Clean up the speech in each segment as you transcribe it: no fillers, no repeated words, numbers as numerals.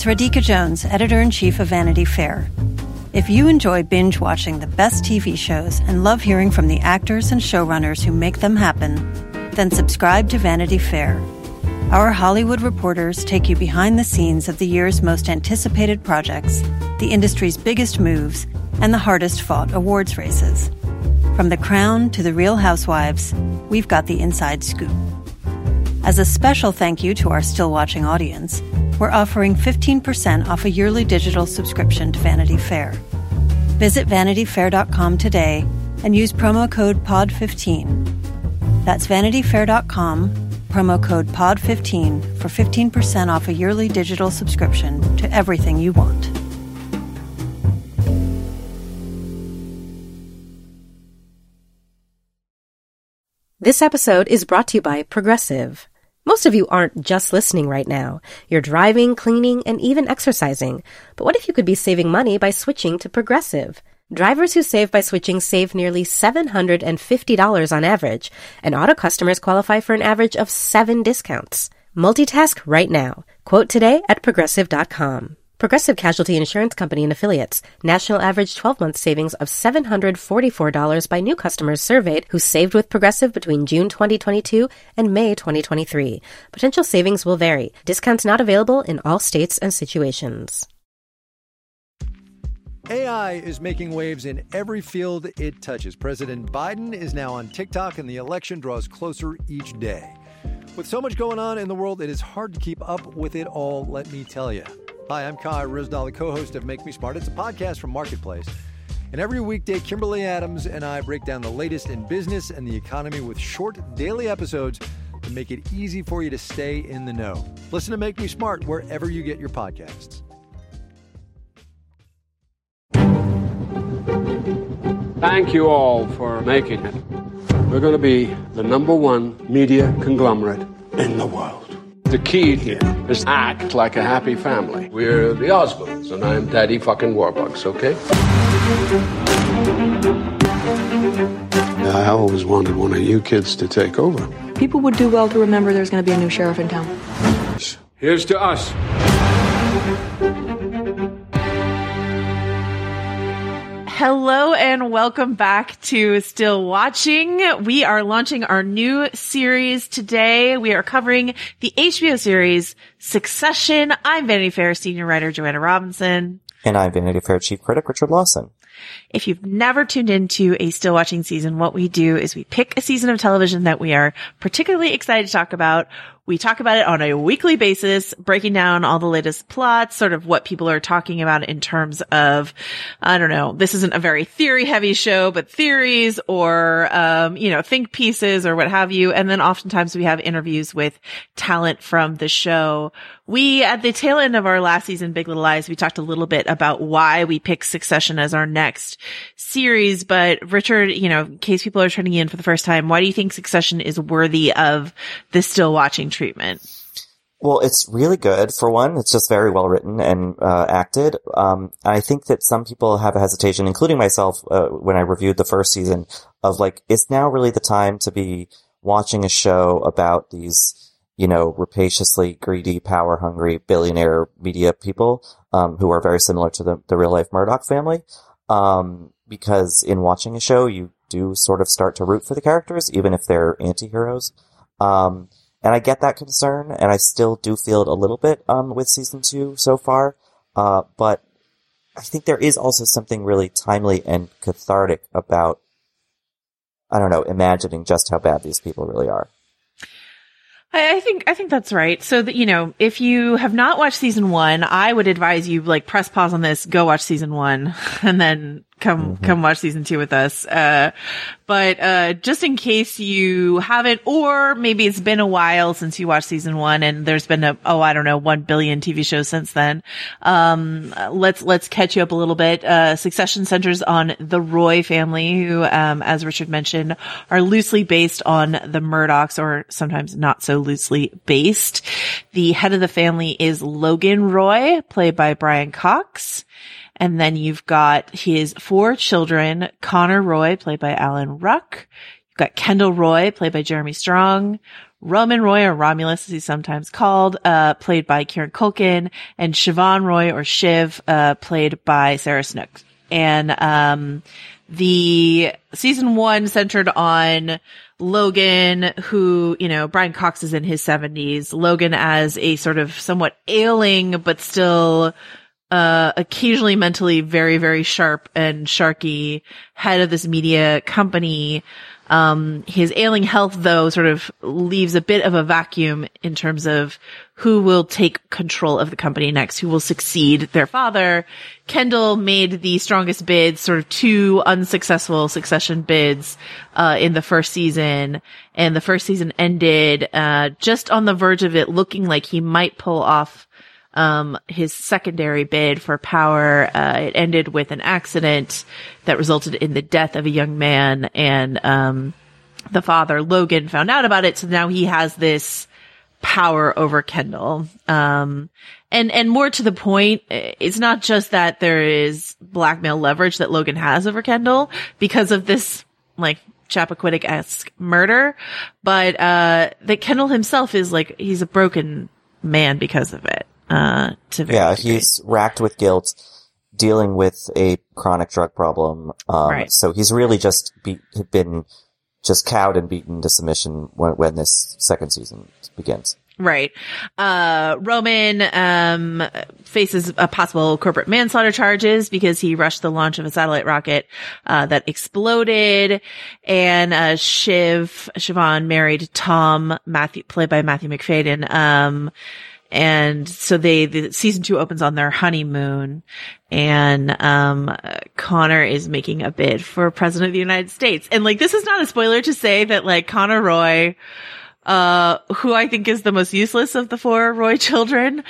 It's Radhika Jones, Editor-in-Chief of Vanity Fair. If you enjoy binge-watching the best TV shows and love hearing from the actors and showrunners who make them happen, then subscribe to Vanity Fair. Our Hollywood reporters take you behind the scenes of the year's most anticipated projects, the industry's biggest moves, and the hardest-fought awards races. From The Crown to The Real Housewives, we've got the inside scoop. As a special thank you to our still-watching audience, we're offering 15% off a yearly digital subscription to Vanity Fair. Visit vanityfair.com today and use promo code POD15. That's vanityfair.com, promo code POD15 for 15% off a yearly digital subscription to everything you want. This episode is brought to you by Progressive. Most of you aren't just listening right now. You're driving, cleaning, and even exercising. But what if you could be saving money by switching to Progressive? Drivers who save by switching save nearly $750 on average, and auto customers qualify for an average of 7 discounts. Multitask right now. Quote today at Progressive.com. Progressive Casualty Insurance Company and Affiliates. National average 12-month savings of $744 by new customers surveyed who saved with Progressive between June 2022 and May 2023. Potential savings will vary. Discounts not available in all states and situations. AI is making waves in every field it touches. President Biden is now on TikTok, and the election draws closer each day. With so much going on in the world, it is hard to keep up with it all, let me tell you. Hi, I'm Kai Ryssdal, the co-host of Make Me Smart. It's a podcast from Marketplace. And every weekday, Kimberly Adams and I break down the latest in business and the economy with short daily episodes to make it easy for you to stay in the know. Listen to Make Me Smart wherever you get your podcasts. Thank you all for making it. We're going to be the #1 media conglomerate in the world. The key here is act like a happy family. We're the Osmonds, and I'm Daddy fucking Warbucks, okay? I always wanted one of you kids to take over. People would do well to remember there's going to be a new sheriff in town. Here's to us. Hello and welcome back to Still Watching. We are launching our new series today. We are covering the HBO series Succession. I'm Vanity Fair senior writer Joanna Robinson. And I'm Vanity Fair chief critic Richard Lawson. If you've never tuned into a Still Watching season, what we do is we pick a season of television that we are particularly excited to talk about. We talk about it on a weekly basis, breaking down all the latest plots, sort of what people are talking about in terms of, I don't know, this isn't a very theory-heavy show, but theories or, think pieces or what have you. And then oftentimes we have interviews with talent from the show. At the tail end of our last season, Big Little Lies, we talked a little bit about why we picked Succession as our next series. But Richard, in case people are turning in for the first time, why do you think Succession is worthy of the Still Watching treatment? Well, it's really good. For one, it's just very well written and acted. I think that some people have a hesitation, including myself, when I reviewed the first season, of is now really the time to be watching a show about these, rapaciously greedy, power-hungry, billionaire media people who are very similar to the real-life Murdoch family. Because in watching a show, you do sort of start to root for the characters, even if they're anti-heroes. And I get that concern, and I still do feel it a little bit with season 2 so far. But I think there is also something really timely and cathartic about, imagining just how bad these people really are. I think that's right. So that, if you have not watched season 1, I would advise you press pause on this, go watch season 1, and then come watch season 2 with us. But just in case you haven't, or maybe it's been a while since you watched season 1 and there's been 1 billion TV shows since then. Let's catch you up a little bit. Succession centers on the Roy family, who, as Richard mentioned, are loosely based on the Murdochs, or sometimes not so loosely based. The head of the family is Logan Roy, played by Brian Cox. And then you've got his 4 children, Connor Roy, played by Alan Ruck. You've got Kendall Roy, played by Jeremy Strong. Roman Roy, or Romulus as he's sometimes called, played by Kieran Culkin, and Siobhan Roy, or Shiv, played by Sarah Snook. And the season 1 centered on Logan, who, you know, Brian Cox is in his 70s. Logan as a sort of somewhat ailing, but still occasionally mentally very, very sharp and sharky head of this media company. His ailing health, though, sort of leaves a bit of a vacuum in terms of who will take control of the company next, who will succeed their father. Kendall made the strongest bids, sort of 2 unsuccessful succession bids, in the first season. And the first season ended, just on the verge of it looking like he might pull off his secondary bid for power. It ended with an accident that resulted in the death of a young man, and the father, Logan, found out about it, so now he has this power over Kendall. And more to the point, it's not just that there is blackmail leverage that Logan has over Kendall because of this, like, Chappaquiddick-esque murder, but that Kendall himself is like, he's a broken man because of it. He's racked with guilt, dealing with a chronic drug problem. Right. So he's really just been cowed and beaten to submission when this second season begins. Right. Roman, faces a possible corporate manslaughter charges because he rushed the launch of a satellite rocket, that exploded. And, Siobhan married Tom, played by Matthew McFadden. And so the season 2 opens on their honeymoon, and Connor is making a bid for president of the United States. And like, this is not a spoiler to say that like Connor Roy, who I think is the most useless of the 4 Roy children,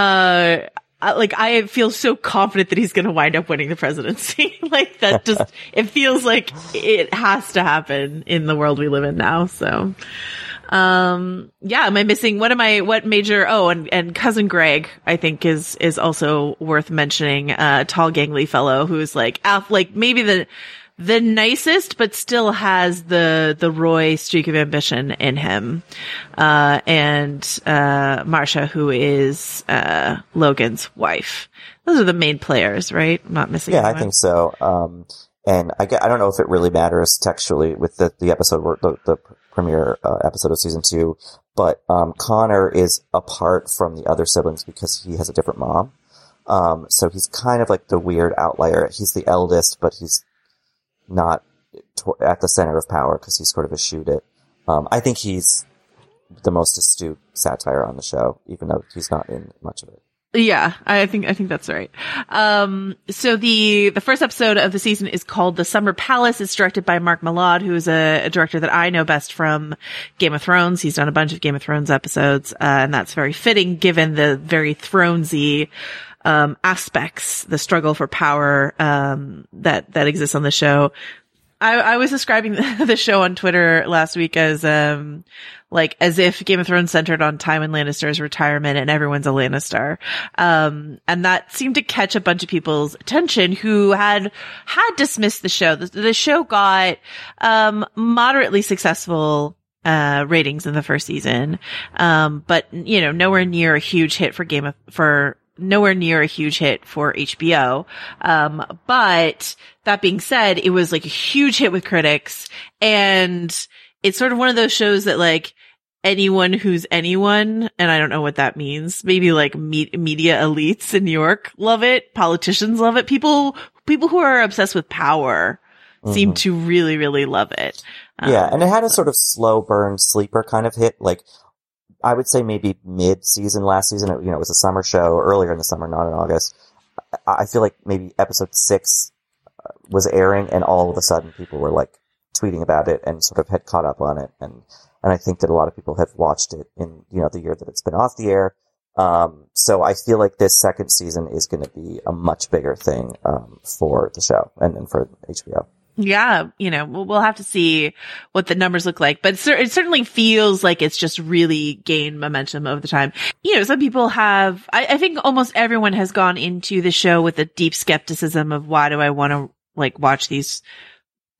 I feel so confident that he's going to wind up winning the presidency. Like, that just, it feels like it has to happen in the world we live in now. So, am I missing, what major, and cousin Greg, I think is also worth mentioning, tall gangly fellow who's like maybe the nicest, but still has the Roy streak of ambition in him. And Marcia, who is, Logan's wife. Those are the main players, right? I'm not missing anyone. I think so. And I don't know if it really matters textually with the episode, the premiere episode of season 2, but Connor is apart from the other siblings because he has a different mom. So he's kind of like the weird outlier. He's the eldest, but he's not at the center of power because he's sort of eschewed it. I think he's the most astute satire on the show, even though he's not in much of it. Yeah, I think that's right. So the first episode of the season is called The Summer Palace. It's directed by Mark Mylod, who is a director that I know best from Game of Thrones. He's done a bunch of Game of Thrones episodes, and that's very fitting given the very Thronesy aspects, the struggle for power, that exists on the show. I was describing the show on Twitter last week as, as if Game of Thrones centered on Tywin Lannister's retirement and everyone's a Lannister. And that seemed to catch a bunch of people's attention who had dismissed the show. The show got, moderately successful, ratings in the first season. But, nowhere near a huge hit for HBO. But that being said, it was like a huge hit with critics, and it's sort of one of those shows that like anyone who's anyone, and I don't know what that means. Maybe like media elites in New York love it. Politicians love it. People who are obsessed with power seem to really, really love it. And it had a sort of slow burn sleeper kind of hit. Like, I would say maybe mid-season last season. It was a summer show, earlier in the summer, not in August. I feel like maybe episode 6 was airing, and all of a sudden people were like tweeting about it and sort of had caught up on it. And I think that a lot of people have watched it in, the year that it's been off the air. So I feel like this second season is going to be a much bigger thing, for the show and for HBO. Yeah, we'll have to see what the numbers look like, but it certainly feels like it's just really gained momentum over the time. Some people have, I think almost everyone has gone into the show with a deep skepticism of why do I want to like watch these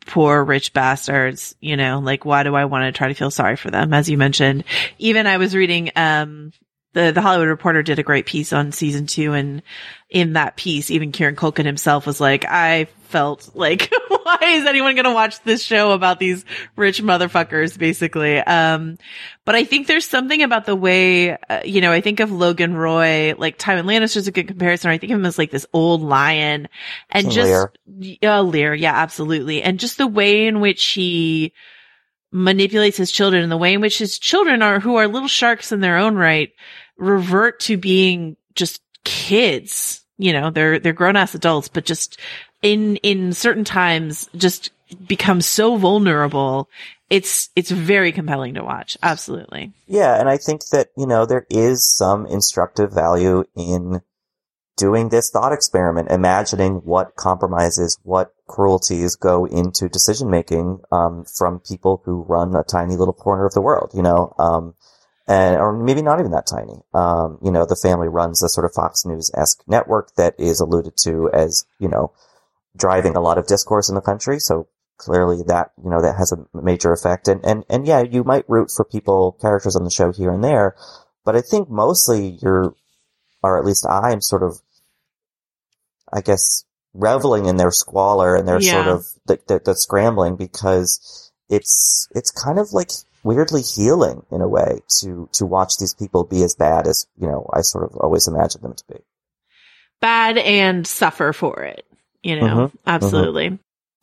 poor rich bastards, you know, like, why do I want to try to feel sorry for them? As you mentioned, even I was reading, the Hollywood Reporter did a great piece on season 2, and in that piece, even Kieran Culkin himself was like, I felt like, why is anyone going to watch this show about these rich motherfuckers, basically? But I think there's something about the way, you know, I think of Logan Roy, like Tywin Lannister's a good comparison. I think of him as like this old lion, and just Lear. Yeah, absolutely. And just the way in which he manipulates his children, and the way in which his children who are little sharks in their own right, revert to being just kids. You know, they're grown ass adults, but just in certain times just become so vulnerable. It's very compelling to watch. Absolutely. Yeah. And I think that, you know, there is some instructive value in doing this thought experiment, imagining what compromises, what cruelties go into decision making, from people who run a tiny little corner of the world, you know, or maybe not even that tiny. You know, the family runs a sort of Fox News-esque network that is alluded to as, you know, driving a lot of discourse in the country. So clearly that, you know, that has a major effect. And yeah, you might root for characters on the show here and there, but I think mostly or at least I'm sort of, I guess, reveling in their squalor and their sort of the scrambling, because it's kind of like weirdly healing in a way to watch these people be as bad as, you know, I sort of always imagined them to be. Bad and suffer for it, you know. Absolutely.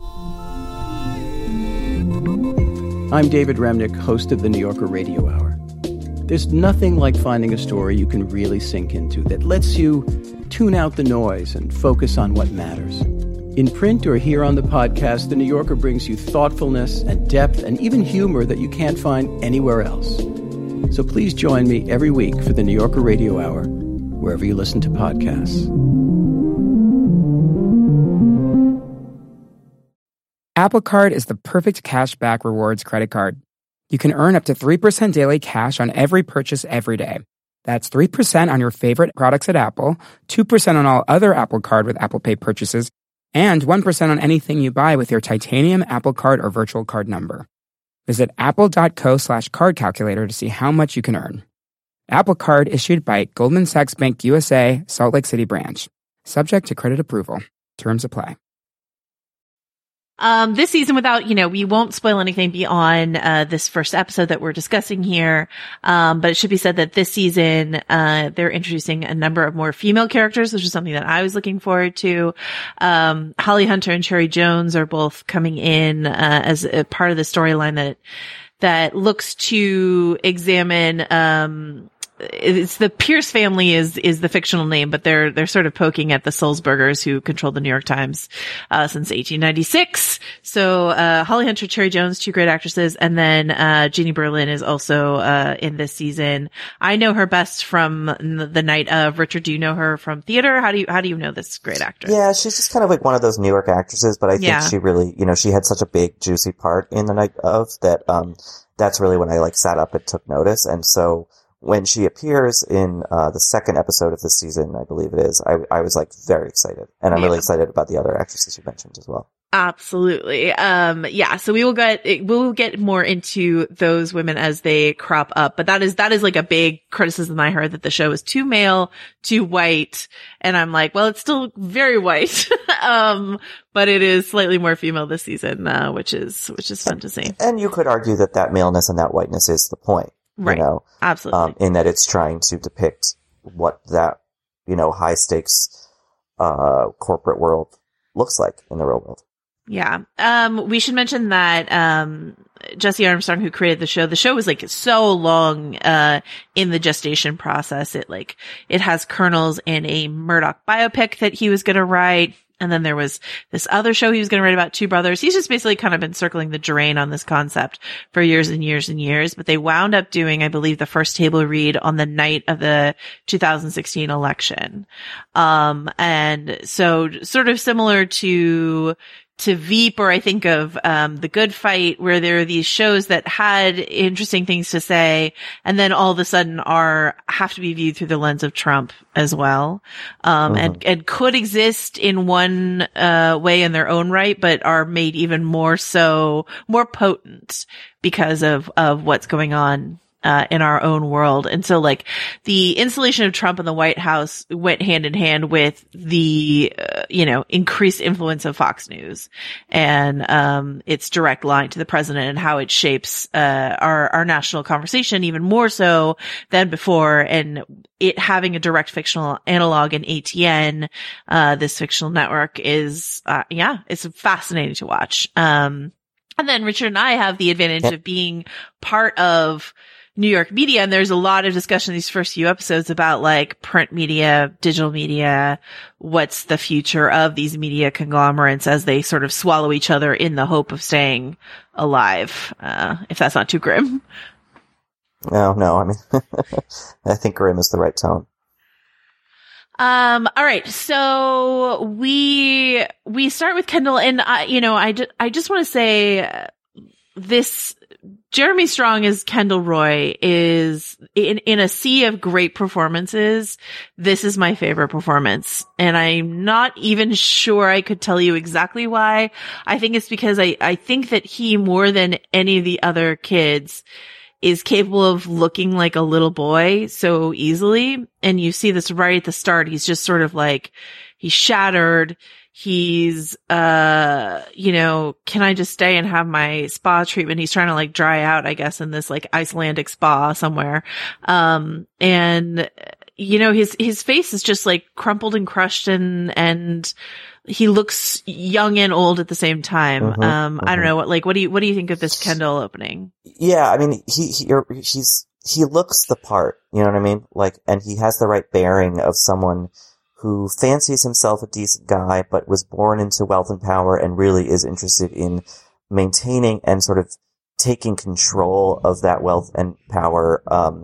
I'm David Remnick, host of the New Yorker Radio Hour. There's nothing like finding a story you can really sink into that lets you tune out the noise and focus on what matters. In print or here on the podcast, The New Yorker brings you thoughtfulness and depth and even humor that you can't find anywhere else. So please join me every week for the New Yorker Radio Hour, wherever you listen to podcasts. Apple Card is the perfect cashback rewards credit card. You can earn up to 3% daily cash on every purchase every day. That's 3% on your favorite products at Apple, 2% on all other Apple Card with Apple Pay purchases, and 1% on anything you buy with your titanium Apple Card or virtual card number. Visit apple.co/card calculator to see how much you can earn. Apple Card issued by Goldman Sachs Bank USA, Salt Lake City branch. Subject to credit approval. Terms apply. This season, without, you know, we won't spoil anything beyond, this first episode that we're discussing here. But it should be said that this season, they're introducing a number of more female characters, which is something that I was looking forward to. Holly Hunter and Cherry Jones are both coming in, as a part of the storyline that looks to examine, it's the Pierce family is the fictional name, but they're sort of poking at the Sulzbergers who controlled the New York Times, since 1896. So, Holly Hunter, Cherry Jones, two great actresses. And then, Jeannie Berlin is also, in this season. I know her best from the night of. Richard, do you know her from theater? How do you know this great actress? Yeah, she's just kind of like one of those New York actresses, but I think she really, you know, she had such a big, juicy part in the night of that, that's really when I like sat up and took notice. And so, when she appears in the second episode of this season, I believe it is, I was like very excited. And I'm really excited about the other actresses you mentioned as well. Absolutely. So we'll get more into those women as they crop up, but that is like a big criticism I heard, that the show is too male, too white. And I'm like, well, it's still very white. But it is slightly more female this season, which is fun to see. And you could argue that maleness and that whiteness is the point. Right. You know, absolutely. In that it's trying to depict what that, you know, high stakes, corporate world looks like in the real world. Yeah. We should mention that, Jesse Armstrong, who created the show was like so long, in the gestation process. It has kernels in a Murdoch biopic that he was going to write. And then there was this other show he was going to write about two brothers. He's just basically kind of been circling the drain on this concept for years and years and years. But they wound up doing, I believe, the first table read on the night of the 2016 election. And so sort of similar to Veep, or I think of The Good Fight, where there are these shows that had interesting things to say, and then all of a sudden have to be viewed through the lens of Trump as well, and could exist in one way in their own right, but are made even more potent because of what's going on in our own world. And so like the installation of Trump in the White House went hand in hand with the, increased influence of Fox News and, its direct line to the president and how it shapes, our national conversation even more so than before. And it having a direct fictional analog in ATN, this fictional network is, it's fascinating to watch. And then Richard and I have the advantage of being part of New York media. And there's a lot of discussion in these first few episodes about like print media, digital media, what's the future of these media conglomerates as they sort of swallow each other in the hope of staying alive. If that's not too grim. No, I mean, I think grim is the right tone. All right. So we start with Kendall, and I just want to say this Jeremy Strong as Kendall Roy is in a sea of great performances. This is my favorite performance, and I'm not even sure I could tell you exactly why. I think it's because I think that he, more than any of the other kids, is capable of looking like a little boy so easily. And you see this right at the start. He's just sort of like, he's shattered. He's, can I just stay and have my spa treatment? He's trying to like dry out, I guess, in this like Icelandic spa somewhere. His face is just like crumpled and crushed and he looks young and old at the same time. I don't know what do you think of this Kendall opening? Yeah. I mean, he looks the part, you know what I mean? Like, and he has the right bearing of someone who fancies himself a decent guy, but was born into wealth and power and really is interested in maintaining and sort of taking control of that wealth and power. And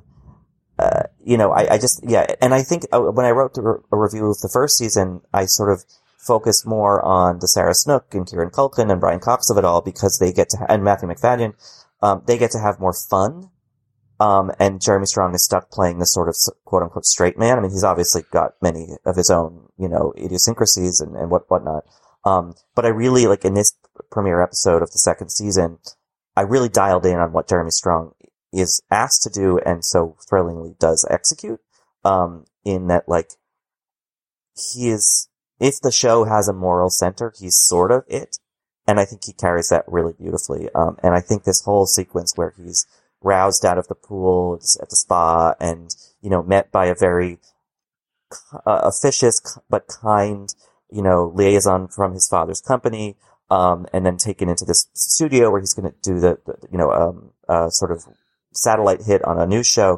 I think when I wrote a review of the first season, I sort of focused more on the Sarah Snook and Kieran Culkin and Brian Cox of it all, because they get to, and Matthew McFadden, they get to have more fun. And Jeremy Strong is stuck playing this sort of quote unquote straight man. I mean, he's obviously got many of his own, idiosyncrasies and whatnot. But I really, like, in this premiere episode of the second season, I really dialed in on what Jeremy Strong is asked to do and so thrillingly does execute. In that, like, he is, if the show has a moral center, he's sort of it. And I think he carries that really beautifully. And I think this whole sequence where he's roused out of the pool at the spa and, met by a very officious but kind, liaison from his father's company, and then taken into this studio where he's going to do the sort of satellite hit on a news show.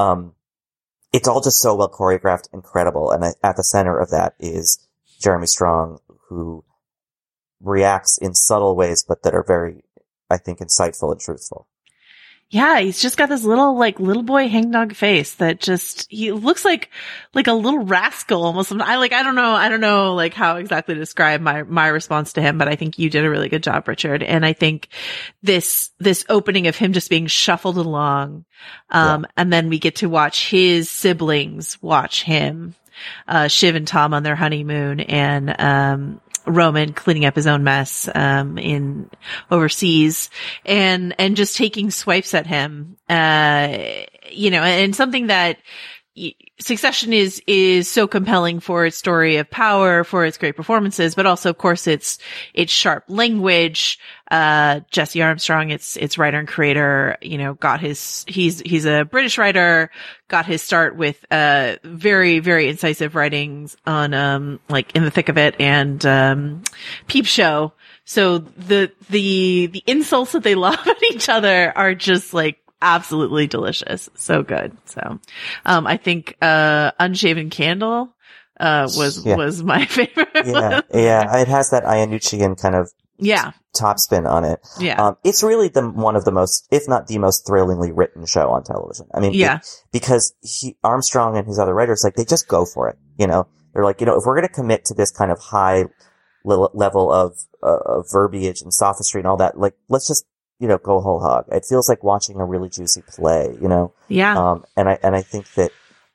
It's all just so well choreographed, incredible. And at the center of that is Jeremy Strong, who reacts in subtle ways, but that are very, I think, insightful and truthful. Yeah, he's just got this little boy hangdog face that he looks like a little rascal almost. I don't know like how exactly to describe my response to him, but I think you did a really good job, Richard. And I think this opening of him just being shuffled along, and then we get to watch his siblings watch him, Shiv and Tom on their honeymoon, and, Roman cleaning up his own mess, in overseas and just taking swipes at him, and something that Succession is so compelling for its story of power, for its great performances, but also, of course, its sharp language. Jesse Armstrong, its writer and creator, he's a British writer, got his start with, very, very incisive writings on, like In the Thick of It and, Peep Show. So the insults that they lob at each other are just like absolutely delicious. So good. So, I think, Unshaven Candle, was my favorite. Yeah. Yeah. It has that Iannuccian kind of topspin on it. Yeah. It's really one of the most, if not the most thrillingly written show on television. I mean, because Armstrong and his other writers, like, they just go for it. They're like, if we're going to commit to this kind of high level of verbiage and sophistry and all that. Like, let's just, go whole hog. It feels like watching a really juicy play, Yeah. And I think that,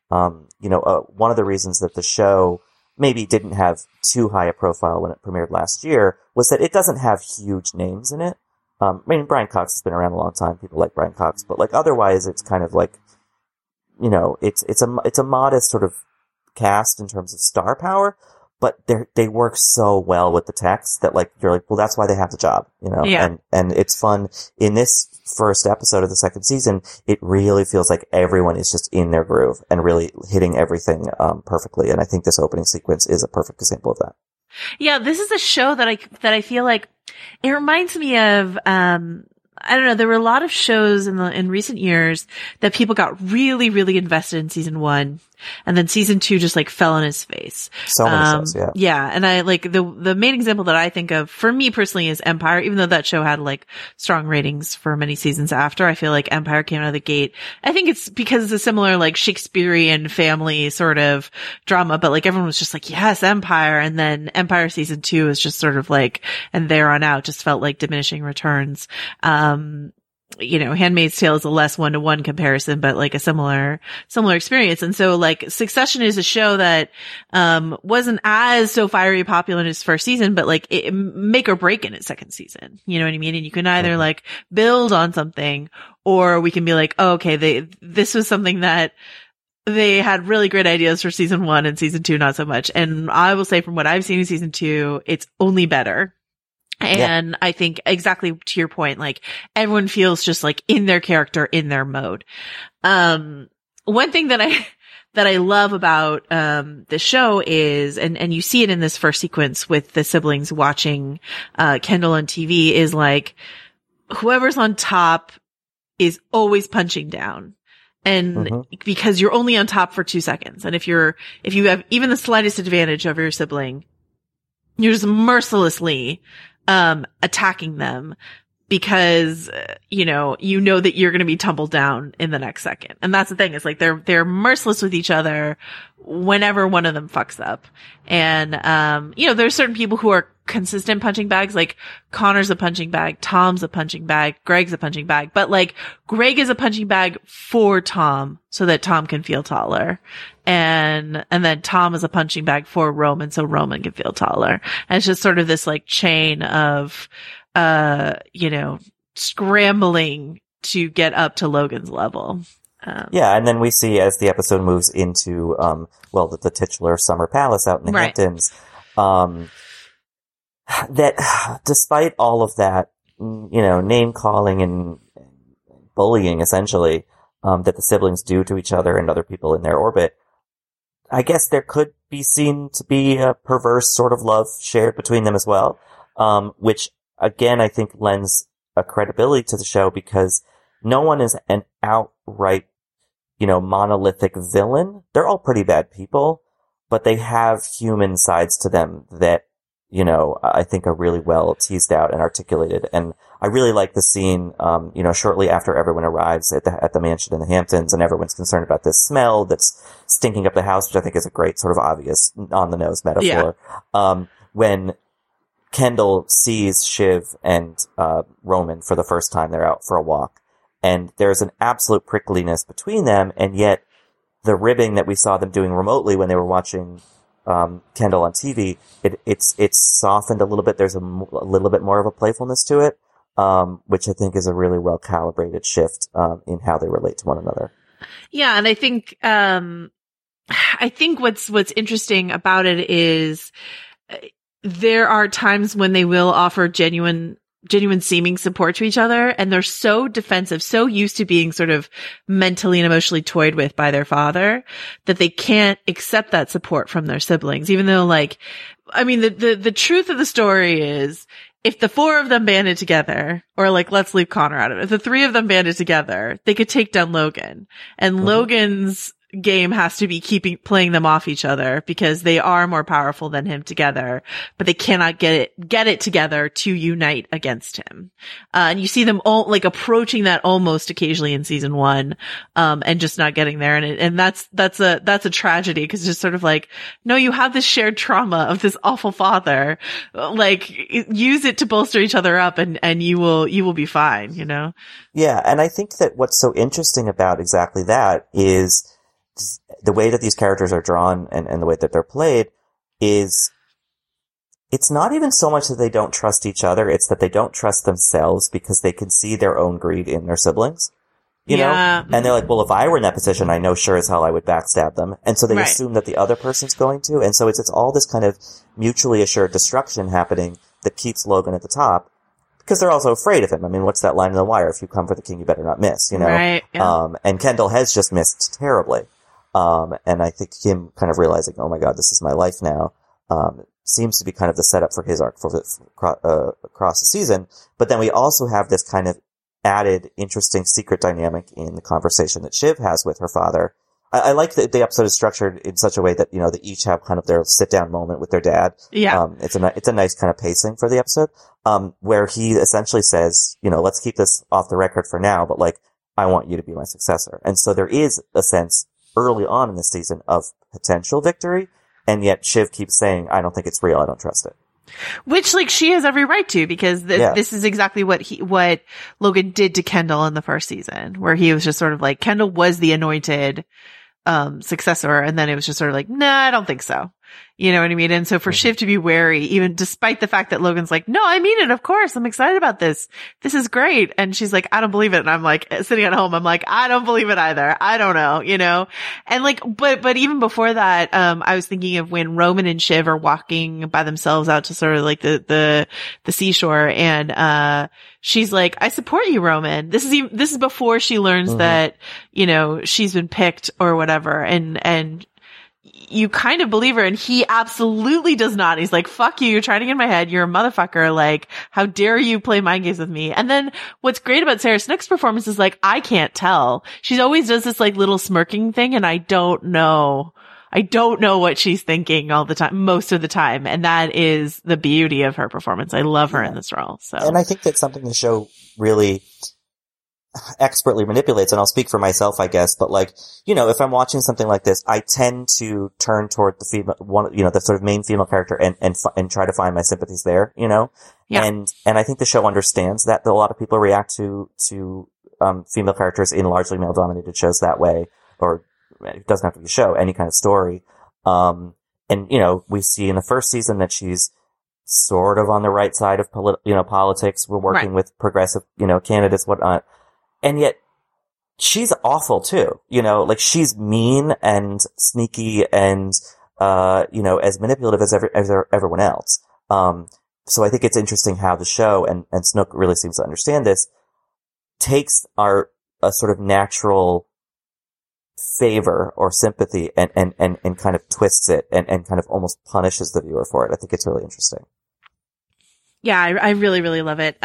one of the reasons that the show maybe didn't have too high a profile when it premiered last year was that it doesn't have huge names in it. I mean, Brian Cox has been around a long time. People like Brian Cox, but like otherwise it's kind of like, it's a modest sort of cast in terms of star power, but they work so well with the text that like, you're like, well, that's why they have the job, Yeah. and it's fun. In this first episode of the second season, it really feels like everyone is just in their groove and really hitting everything, perfectly. And I think this opening sequence is a perfect example of that. Yeah, this is a show that I feel like it reminds me of, I don't know, there were a lot of shows in recent years that people got really, really invested in season 1, and then season 2 just like fell on his face. So many shows, yeah. Yeah. And I like the main example that I think of for me personally is Empire, even though that show had like strong ratings for many seasons after. I feel like Empire came out of the gate. I think it's because it's a similar like Shakespearean family sort of drama, but like everyone was just like, yes, Empire. And then Empire season 2 is just sort of like, and there on out just felt like diminishing returns. Handmaid's Tale is a less one-to-one comparison, but like a similar experience. And so like Succession is a show that, wasn't as so fiery popular in its first season, but like it make or break in its second season. You know what I mean? And you can either like build on something, or we can be like, oh, okay, this was something that they had really great ideas for season 1 and season 2, not so much. And I will say from what I've seen in season 2, it's only better. And yeah. I think exactly to your point, like everyone feels just like in their character, in their mode. One thing that I love about, the show is, and you see it in this first sequence with the siblings watching, Kendall on TV, is like whoever's on top is always punching down. And because you're only on top for 2 seconds. And if you have even the slightest advantage over your sibling, you're just mercilessly attacking them because, you know that you're going to be tumbled down in the next second. And that's the thing. It's like they're merciless with each other whenever one of them fucks up. And, there's certain people who are consistent punching bags. Like Connor's a punching bag. Tom's a punching bag. Greg's a punching bag. But like Greg is a punching bag for Tom so that Tom can feel taller. And then Tom is a punching bag for Roman so Roman can feel taller. And it's just sort of this like chain of, scrambling to get up to Logan's level. And then we see as the episode moves into, the titular Summer Palace out in the Hamptons, that despite all of that, name calling and bullying essentially, that the siblings do to each other and other people in their orbit, I guess there could be seen to be a perverse sort of love shared between them as well, which again, I think lends a credibility to the show because no one is an outright, monolithic villain. They're all pretty bad people, but they have human sides to them that, I think are really well teased out and articulated. And I really like the scene, shortly after everyone arrives at the mansion in the Hamptons and everyone's concerned about this smell that's stinking up the house, which I think is a great sort of obvious on the nose metaphor. Yeah. When Kendall sees Shiv and, Roman for the first time, they're out for a walk and there's an absolute prickliness between them. And yet the ribbing that we saw them doing remotely when they were watching, Kendall on TV, it's softened a little bit. There's a little bit more of a playfulness to it, which I think is a really well calibrated shift, in how they relate to one another. Yeah. And I think what's interesting about it is there are times when they will offer genuine seeming support to each other. And they're so defensive, so used to being sort of mentally and emotionally toyed with by their father that they can't accept that support from their siblings, even though the truth of the story is if the 4 of them banded together, or like, let's leave Connor out of it. If the 3 of them banded together, they could take down Logan. And Logan's game has to be playing them off each other because they are more powerful than him together, but they cannot get it together to unite against him. And you see them all like approaching that almost occasionally in season 1, and just not getting there. And that's a tragedy because it's just sort of like, no, you have this shared trauma of this awful father. Like, use it to bolster each other up and you will be fine, you know? Yeah. And I think that what's so interesting about exactly that is the way that these characters are drawn and the way that they're played is it's not even so much that they don't trust each other. It's that they don't trust themselves because they can see their own greed in their siblings, you know? And they're like, well, if I were in that position, I know sure as hell I would backstab them. And so they assume that the other person's going to. And so it's all this kind of mutually assured destruction happening that keeps Logan at the top. Because they're also afraid of him. I mean, what's that line in The Wire? If you come for the king, you better not miss, you know? Right, yeah. And Kendall has just missed terribly. And I think him kind of realizing, oh my God, this is my life now, seems to be kind of the setup for his arc across the season. But then we also have this kind of added interesting secret dynamic in the conversation that Shiv has with her father. I like that the episode is structured in such a way that, you know, they each have kind of their sit down moment with their dad. Yeah. It's a nice kind of pacing for the episode, where he essentially says, you know, let's keep this off the record for now, but like, I want you to be my successor. And so there is a sense early on in this season of potential victory. And yet Shiv keeps saying, I don't think it's real. I don't trust it. Which, like, she has every right to, because this is exactly what Logan did to Kendall in the first season, where he was just sort of like, Kendall was the anointed successor, and then it was just sort of like, nah, I don't think so. You know what I mean? And so for Shiv to be wary, even despite the fact that Logan's like, no, I mean it, of course, I'm excited about this. This is great. And she's like, I don't believe it. And I'm like, sitting at home, I'm like, I don't believe it either. I don't know, you know? And like, but even before that, I was thinking of when Roman and Shiv are walking by themselves out to sort of like the seashore, and, she's like, I support you, Roman. This is before she learns that, you know, she's been picked or whatever. And you kind of believe her, and he absolutely does not. He's like, fuck you. You're trying to get in my head. You're a motherfucker. Like, how dare you play mind games with me? And then what's great about Sarah Snook's performance is like, I can't tell. She always does this like little smirking thing, and I don't know what she's thinking all the time, most of the time. And that is the beauty of her performance. I love her in this role. So, and I think that's something the show really expertly manipulates, and I'll speak for myself, I guess, but like, you know, if I'm watching something like this, I tend to turn toward the female one, you know, the sort of main female character and try to find my sympathies there, you know? Yeah. And I think the show understands that a lot of people react to female characters in largely male dominated shows that way, or it doesn't have to be a show, any kind of story. And, you know, we see in the first season that she's sort of on the right side of politics. We're working with progressive, you know, candidates, whatnot. And yet she's awful too, you know, like she's mean and sneaky and, you know, as manipulative as everyone else. So I think it's interesting how the show, and Snook really seems to understand this, takes a sort of natural favor or sympathy and kind of twists it and kind of almost punishes the viewer for it. I think it's really interesting. Yeah, I really, really love it.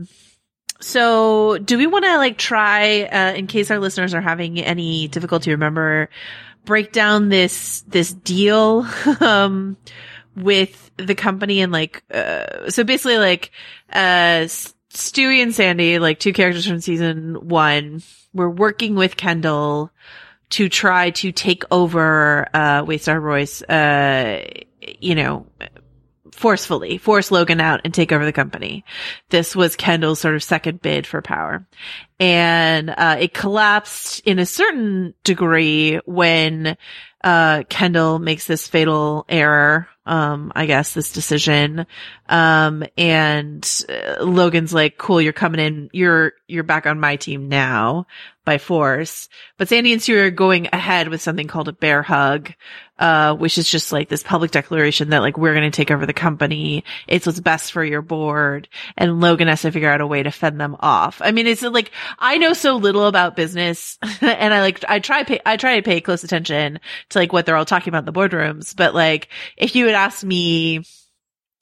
So do we want to like try, in case our listeners are having any difficulty break down this deal, with the company and like, so basically like, Stewie and Sandy, like two characters from season 1, were working with Kendall to try to take over, Waystar Royce, you know, force Logan out and take over the company. This was Kendall's sort of second bid for power. And, it collapsed in a certain degree when, Kendall makes this fatal error, I guess, this decision. And Logan's like, cool, you're coming in, you're back on my team now by force. But Sandy and Stewie are going ahead with something called a bear hug, which is just like this public declaration that like, we're going to take over the company. It's what's best for your board. And Logan has to figure out a way to fend them off. I mean, it's like, I know so little about business and I try to pay close attention to like what they're all talking about in the boardrooms. But like, if you had asked me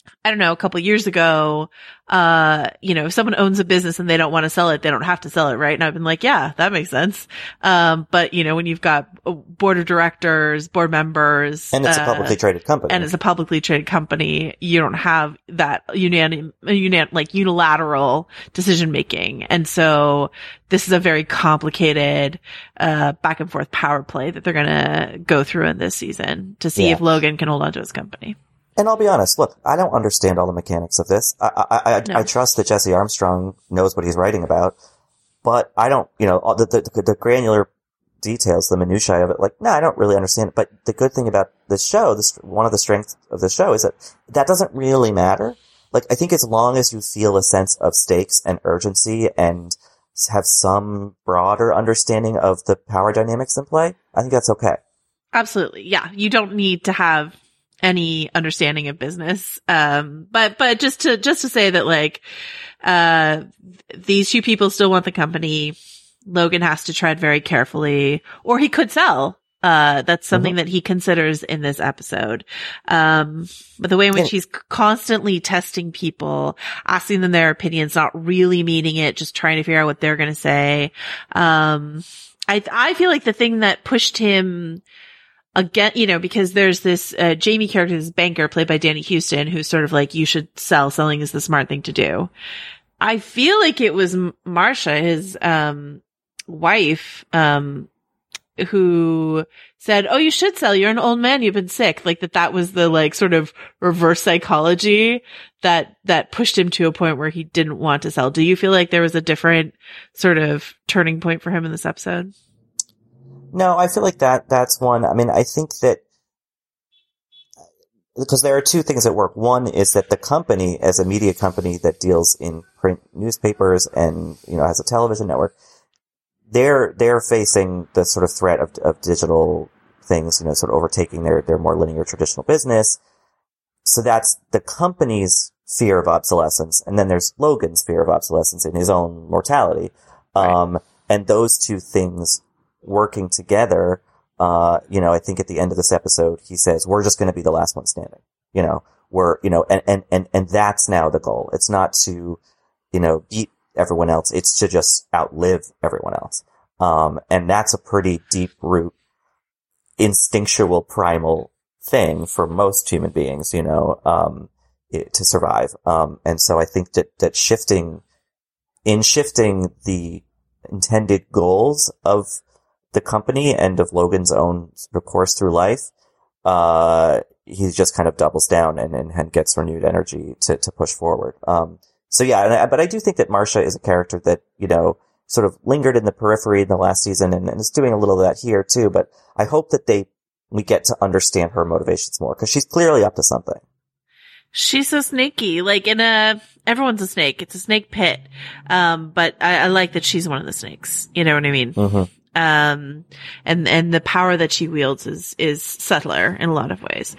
I don't know, a couple years ago, if someone owns a business and they don't want to sell it, they don't have to sell it, right? And I've been like, yeah, that makes sense. But when you've got board of directors, board members, and it's a publicly traded company, you don't have that unilateral decision making. And so this is a very complicated, back and forth power play that they're going to go through in this season to see if Logan can hold on to his company. And I'll be honest, look, I don't understand all the mechanics of this. I trust that Jesse Armstrong knows what he's writing about, but I don't, the granular details, the minutiae of it, I don't really understand it. But the good thing about this show, one of the strengths of the show is that doesn't really matter. I think as long as you feel a sense of stakes and urgency and have some broader understanding of the power dynamics in play, I think that's okay. Absolutely. Yeah. You don't need to have any understanding of business. But just to say that these two people still want the company. Logan has to tread very carefully, or he could sell. That's something that he considers in this episode. But the way in which he's constantly testing people, asking them their opinions, not really meaning it, just trying to figure out what they're going to say. I feel like the thing that pushed him again, because there's this Jamie character, this banker played by Danny Houston, who's sort of like, you should sell. Selling is the smart thing to do. I feel like it was Marcia, his wife, who said, "Oh, you should sell. You're an old man. You've been sick." That was the sort of reverse psychology that pushed him to a point where he didn't want to sell. Do you feel like there was a different sort of turning point for him in this episode? No, I feel like that's one. I mean, I think that because there are two things at work. One is that the company, as a media company that deals in print newspapers and, has a television network, they're facing the sort of threat of digital things, sort of overtaking their more linear traditional business. So that's the company's fear of obsolescence. And then there's Logan's fear of obsolescence in his own mortality. Right. And those two things working together, I think at the end of this episode, he says, we're just going to be the last one standing, and that's now the goal. It's not to, beat everyone else. It's to just outlive everyone else. And that's a pretty deep root, instinctual, primal thing for most human beings, to survive. And so I think that shifting the intended goals of the company and of Logan's own sort of course through life, he just kind of doubles down and gets renewed energy to push forward. But I do think that Marcia is a character that, sort of lingered in the periphery in the last season and is doing a little of that here too. But I hope that we get to understand her motivations more, because she's clearly up to something. She's so snaky, everyone's a snake. It's a snake pit. But I like that she's one of the snakes. You know what I mean? Mm-hmm. And the power that she wields is subtler in a lot of ways.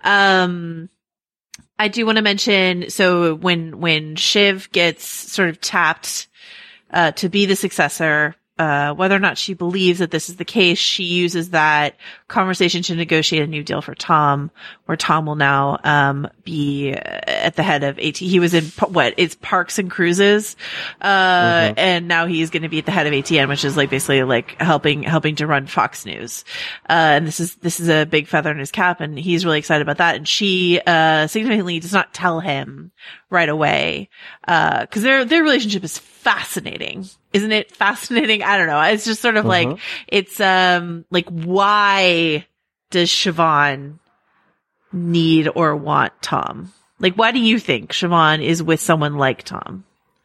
I do want to mention, so when Shiv gets sort of tapped, to be the successor, whether or not she believes that this is the case, she uses that conversation to negotiate a new deal for Tom, where Tom will now, be at the head of AT. He was in it's Parks and Cruises, and now he's going to be at the head of ATN, which is basically helping to run Fox News. And this is a big feather in his cap, and he's really excited about that. And she, significantly does not tell him right away, cause their relationship is fascinating. Isn't it fascinating? I don't know. It's just sort of it's, why does Siobhan need or want Tom? Why do you think Siobhan is with someone like Tom?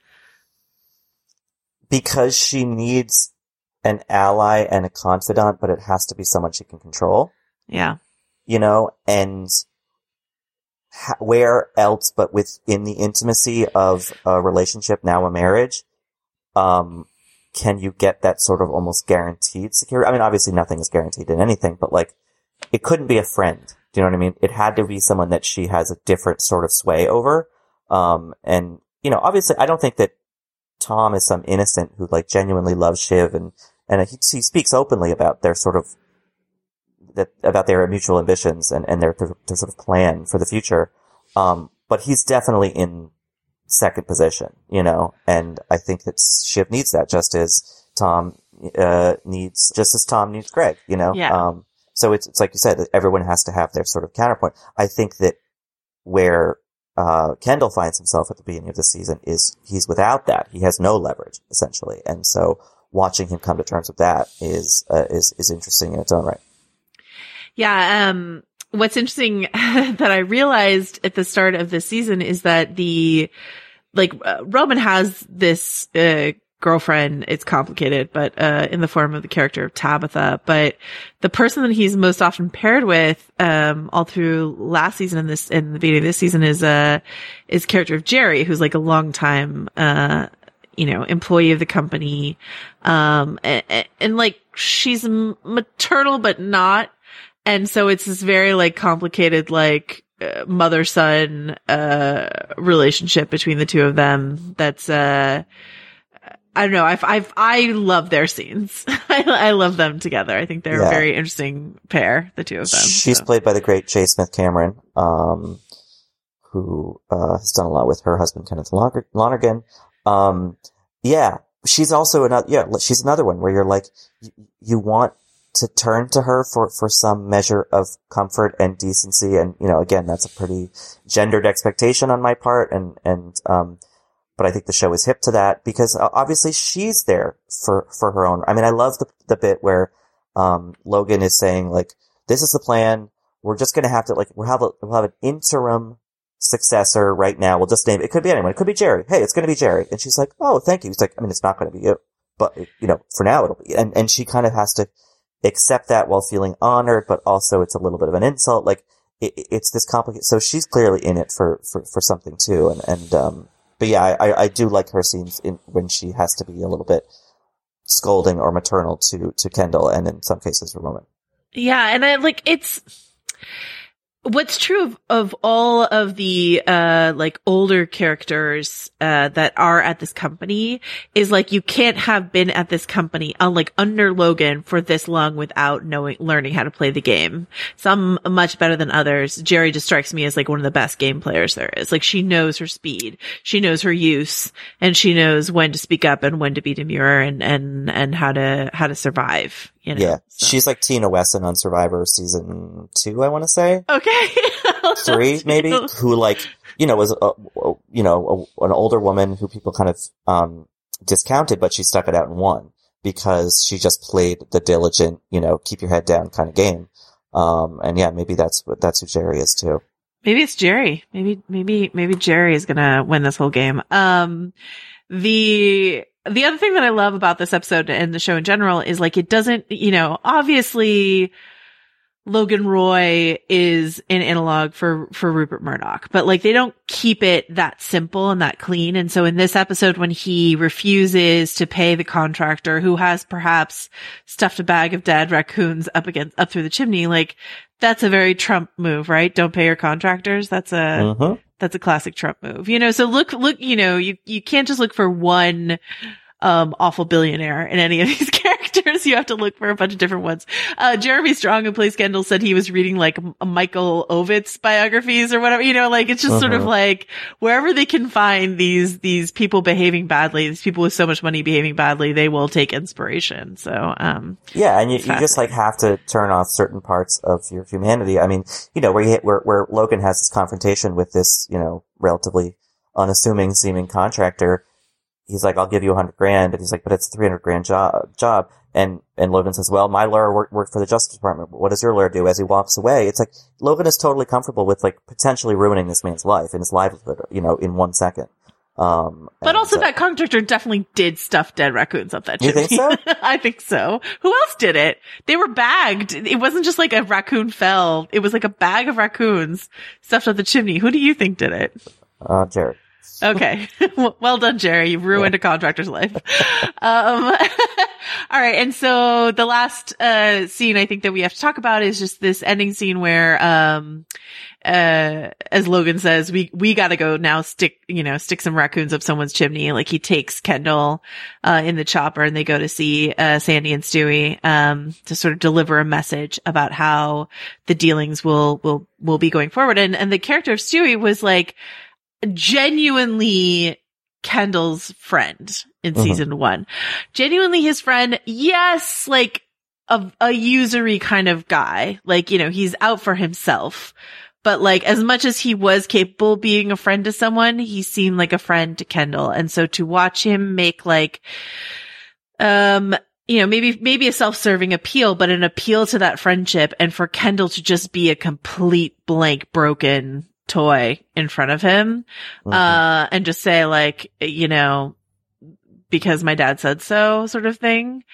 Because she needs an ally and a confidant, but it has to be someone she can control. Yeah. And where else but within the intimacy of a relationship, now a marriage, can you get that sort of almost guaranteed security? I mean, obviously nothing is guaranteed in anything, but it couldn't be a friend. Do you know what I mean? It had to be someone that she has a different sort of sway over. And, obviously I don't think that Tom is some innocent who genuinely loves Shiv and he speaks openly about their sort of, about their mutual ambitions and their sort of plan for the future. But but he's definitely in second position, you know, and I think that Shiv needs that just as Tom needs Greg, you know? Yeah. So it's like you said, everyone has to have their sort of counterpoint. I think that where Kendall finds himself at the beginning of the season is he's without that. He has no leverage, essentially. And so watching him come to terms with that is interesting in its own right. Yeah. What's interesting that I realized at the start of this season is that Roman has this, girlfriend. It's complicated, but, in the form of the character of Tabitha, but the person that he's most often paired with, all through last season and in the beginning of this season is character of Jerry, who's like a long time, employee of the company. And like she's maternal, but not. And so it's this very like complicated, like, mother-son, relationship between the two of them. That's, I don't know. I love their scenes. I love them together. I think they're a very interesting pair, the two of them. She's played by the great J. Smith Cameron, who, has done a lot with her husband, Kenneth Lonergan. She's also she's another one where you're like, you want to turn to her for some measure of comfort and decency. And, you know, again, that's a pretty gendered expectation on my part. But I think the show is hip to that because obviously she's there for her own. I mean, I love the bit where, Logan is saying like, this is the plan. We're just going to have to like, we'll have an interim successor right now. We'll just name it. It could be anyone. It could be Jerry. Hey, it's going to be Jerry. And she's like, oh, thank you. He's like, I mean, it's not going to be you, but you know, for now it'll be. And she kind of has to accept that while feeling honored, but also it's a little bit of an insult. Like it's this complicated. So she's clearly in it for something too. But yeah, I do like her scenes when she has to be a little bit scolding or maternal to Kendall and in some cases for Roman. Yeah. And what's true of all of the, like older characters, that are at this company is like, you can't have been at this company under Logan for this long without learning how to play the game. Some much better than others. Jerry just strikes me as like one of the best game players there is. Like she knows her speed, she knows her use, and she knows when to speak up and when to be demure and how to survive. You know, yeah, so. She's like Tina Wesson on Survivor season 2, I want to say. Okay. 3, maybe, who like, you know, was, an older woman who people kind of, discounted, but she stuck it out and won because she just played the diligent, you know, keep your head down kind of game. And yeah, maybe that's who Jerry is too. Maybe it's Jerry. Maybe Jerry is gonna win this whole game. The other thing that I love about this episode and the show in general is like, it doesn't, you know, obviously Logan Roy is an analog for Rupert Murdoch, but like they don't keep it that simple and that clean. And so in this episode, when he refuses to pay the contractor who has perhaps stuffed a bag of dead raccoons up through the chimney, like that's a very Trump move, right? Don't pay your contractors. That's a classic Trump move, you know? So look, you know, you can't just look for one, awful billionaire in any of these characters. You have to look for a bunch of different ones. Jeremy Strong, who plays Kendall, said he was reading like Michael Ovitz biographies or whatever, you know, like it's just sort of like wherever they can find these people behaving badly, these people with so much money behaving badly, they will take inspiration. So, yeah. And you just like have to turn off certain parts of your humanity. I mean, you know, where Logan has this confrontation with this, you know, relatively unassuming seeming contractor. He's like, I'll give you $100,000. And he's like, but it's a $300,000 job. And Logan says, well, my lawyer worked for the Justice Department. What does your lawyer do? As he walks away, it's like, Logan is totally comfortable with like potentially ruining this man's life and his livelihood, you know, in 1 second. But also that contractor definitely did stuff dead raccoons up that chimney. You think so? I think so. Who else did it? They were bagged. It wasn't just like a raccoon fell. It was like a bag of raccoons stuffed up the chimney. Who do you think did it? Jerry. Okay. Well done, Jerry. You've ruined a contractor's life. All right. And so the last scene I think that we have to talk about is just this ending scene where as Logan says, we gotta go now stick some raccoons up someone's chimney. Like he takes Kendall in the chopper and they go to see Sandy and Stewie to sort of deliver a message about how the dealings will be going forward. And the character of Stewie was like genuinely Kendall's friend in season 1. Genuinely his friend. Yes, like a usury kind of guy. Like, he's out for himself. But like, as much as he was capable of being a friend to someone, he seemed like a friend to Kendall. And so to watch him make like, maybe a self-serving appeal, but an appeal to that friendship, and for Kendall to just be a complete blank, broken toy in front of him, and just say like, because my dad said so sort of thing,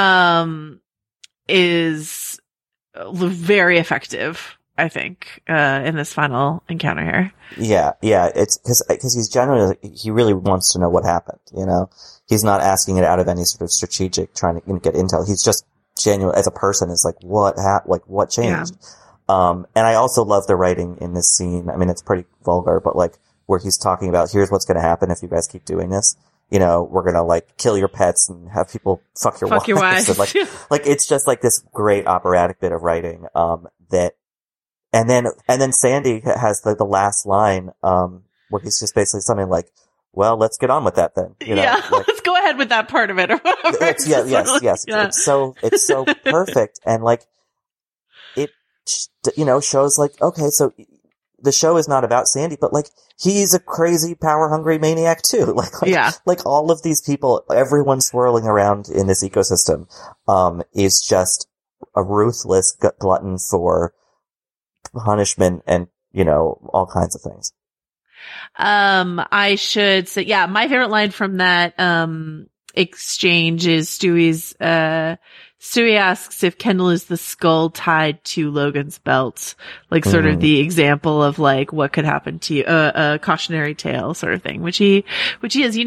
is very effective, I think, in this final encounter here. Yeah. It's because he's genuinely, he really wants to know what happened, He's not asking it out of any sort of strategic trying to get intel. He's just genuine as a person. It's like, what changed? Yeah. And I also love the writing in this scene. I mean, it's pretty vulgar, but like where he's talking about, here's what's going to happen if you guys keep doing this. We're going to like kill your pets and have people fuck your wives. And, like it's just like this great operatic bit of writing, and then Sandy has the last line, where he's just basically something like, well, let's get on with that then. Let's go ahead with that part of it or whatever. Yes. Yeah. It's so perfect. And like, it, shows like, okay, so the show is not about Sandy, but like, he's a crazy, power-hungry maniac too. Like all of these people, everyone swirling around in this ecosystem, is just a ruthless glutton for punishment and, all kinds of things. I should say, my favorite line from that, exchange is Stewie asks if Kendall is the skull tied to Logan's belt, like sort of the example of like what could happen to you, a cautionary tale sort of thing, which he is.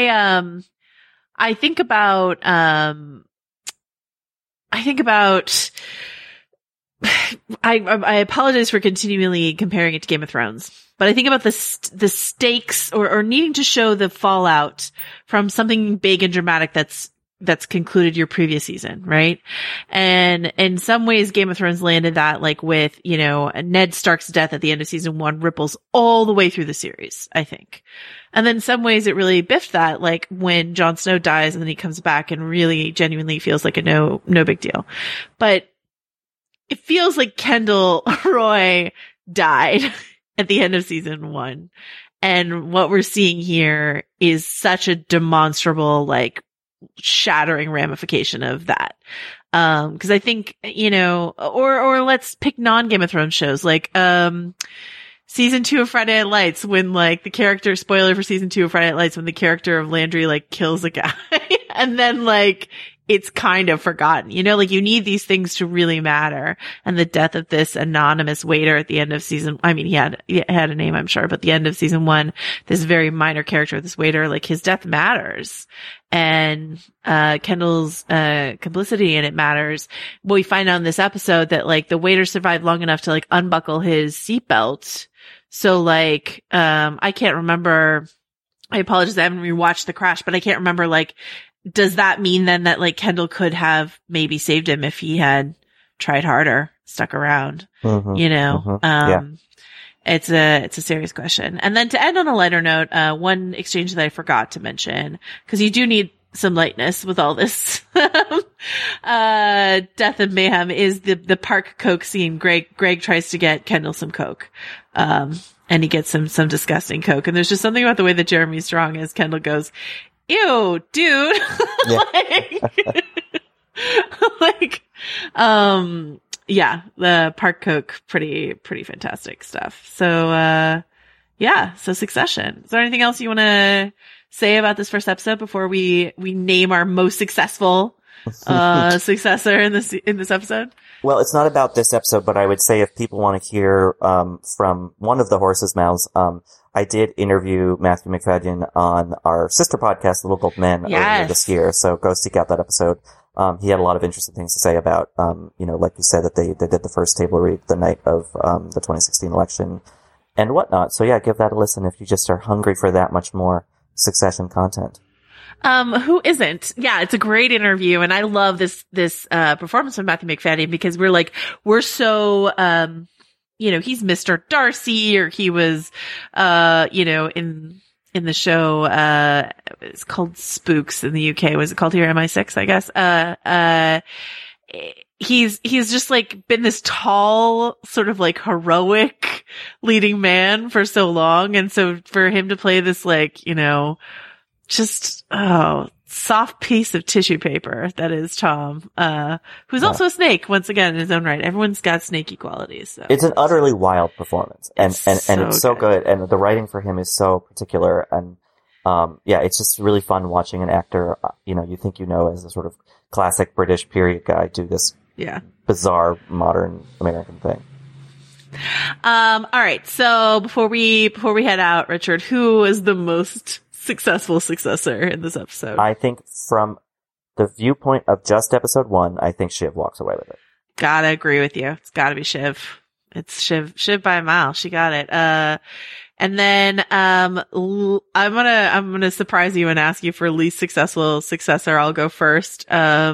I think about I apologize for continually comparing it to Game of Thrones, but I think about the stakes or needing to show the fallout from something big and dramatic that's concluded your previous season, right? And in some ways, Game of Thrones landed that like with, Ned Stark's death at the end of season 1 ripples all the way through the series, I think. And then in some ways it really biffed that, like when Jon Snow dies and then he comes back and really genuinely feels like a no big deal. But it feels like Kendall Roy died at the end of season 1. And what we're seeing here is such a demonstrable, like, shattering ramification of that. Cause I think, or let's pick non-Game of Thrones shows, like, season 2 of Friday Night Lights, when like the character, spoiler for season 2 of Friday Night Lights, when the character of Landry like kills a guy and then like, it's kind of forgotten, like you need these things to really matter. And the death of this anonymous waiter at the end of season, I mean, he had a name, I'm sure, but the end of season 1, this very minor character, this waiter, like his death matters. And, Kendall's, complicity in it matters. Well, we find out in this episode that like the waiter survived long enough to like unbuckle his seatbelt. So like, I can't remember, I apologize, I haven't rewatched the crash, but I can't remember like, does that mean then that like Kendall could have maybe saved him if he had tried harder, stuck around, Yeah. It's a serious question. And then to end on a lighter note, one exchange that I forgot to mention, cause you do need some lightness with all this, death and mayhem, is the park Coke scene. Greg tries to get Kendall some Coke. And he gets him some disgusting Coke. And there's just something about the way that Jeremy Strong as Kendall goes, ew, dude. The park Coke, pretty fantastic stuff. So, so Succession. Is there anything else you want to say about this first episode before we name our most successful successor in this episode? Well, it's not about this episode, but I would say if people want to hear from one of the horses' mouths, I did interview Matthew Macfadyen on our sister podcast, Little Gold Men, earlier this year. So go seek out that episode. He had a lot of interesting things to say about, like you said, that they did the first table read the night of the 2016 election and whatnot. So yeah, give that a listen if you just are hungry for that much more Succession content. Who isn't? Yeah, it's a great interview, and I love this performance of Matthew Macfadyen because we're so he's Mr. Darcy, or he was in the show it's called Spooks in the UK. Was it called here MI6, I guess? He's just like been this tall, sort of like heroic leading man for so long, and so for him to play this soft piece of tissue paper that is Tom, who's also a snake once again in his own right. Everyone's got snaky qualities. So. It's an utterly wild performance, and it's so good, and the writing for him is so particular, and it's just really fun watching an actor you think as a sort of classic British period guy do this bizarre modern American thing. All right, so before we head out, Richard, who is the most successful successor in this episode? I think from the viewpoint of just episode 1, I think Shiv walks away with it. Gotta agree with you. It's gotta be Shiv. It's Shiv by a mile. She got it. And then, I'm gonna surprise you and ask you for least successful successor. I'll go first. I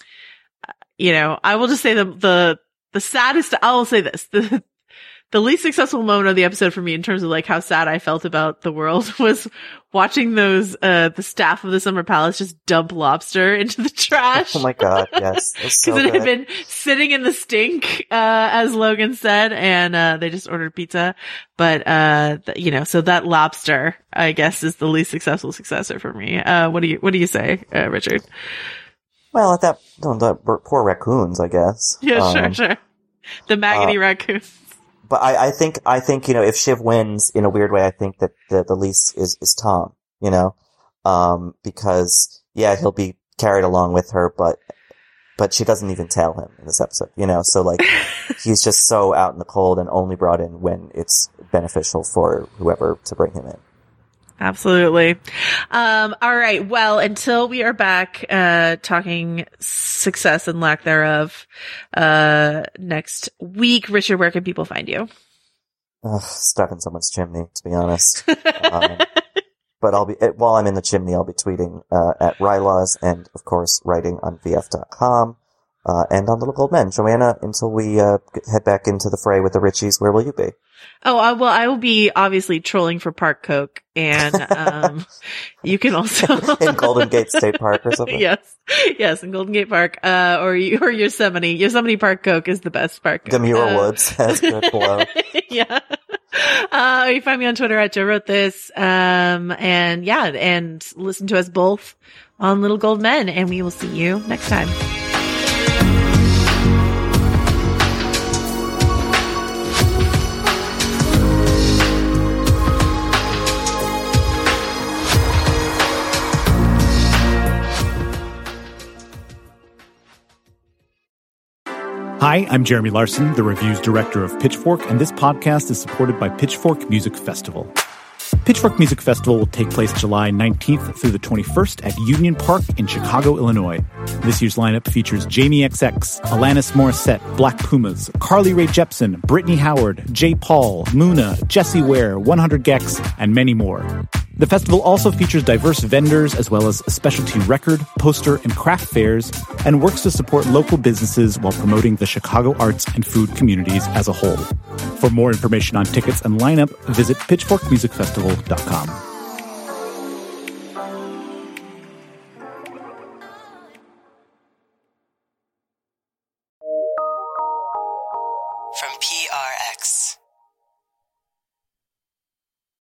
will just say the saddest, I will say this, the least successful moment of the episode for me in terms of like how sad I felt about the world was watching the staff of the Summer Palace just dump lobster into the trash. Oh my God. Yes. Because it had been sitting in the stink, as Logan said, and, they just ordered pizza. But, so that lobster, I guess, is the least successful successor for me. What do you say, Richard? Well, the poor raccoons, I guess. Yeah, sure. The maggoty raccoons. But I think, if Shiv wins in a weird way, I think that the least is Tom, because, he'll be carried along with her, but she doesn't even tell him in this episode, so like, he's just so out in the cold and only brought in when it's beneficial for whoever to bring him in. Absolutely. All right. Well, until we are back, talking success and lack thereof, next week, Richard, where can people find you? Stuck in someone's chimney, to be honest. But while I'm in the chimney, I'll be tweeting, at Rylaws and, of course, writing on VF.com, and on Little Gold Men. Joanna, until we, head back into the fray with the Richies, where will you be? Oh, I will be obviously trolling for Park Coke, and you can also in Golden Gate State Park or something. Yes, in Golden Gate Park, or Yosemite. Yosemite Park Coke is the best Park Coke. Demure Woods has good blow. Yeah. You find me on Twitter at Joe Wrote This, and listen to us both on Little Gold Men, and we will see you next time. Hi, I'm Jeremy Larson, the Reviews Director of Pitchfork, and this podcast is supported by Pitchfork Music Festival. Pitchfork Music Festival will take place July 19th through the 21st at Union Park in Chicago, Illinois. This year's lineup features Jamie XX, Alanis Morissette, Black Pumas, Carly Rae Jepsen, Brittany Howard, J. Paul, Muna, Jessie Ware, 100 Gex, and many more. The festival also features diverse vendors as well as specialty record, poster, and craft fairs, and works to support local businesses while promoting the Chicago arts and food communities as a whole. For more information on tickets and lineup, visit pitchforkmusicfestival.com.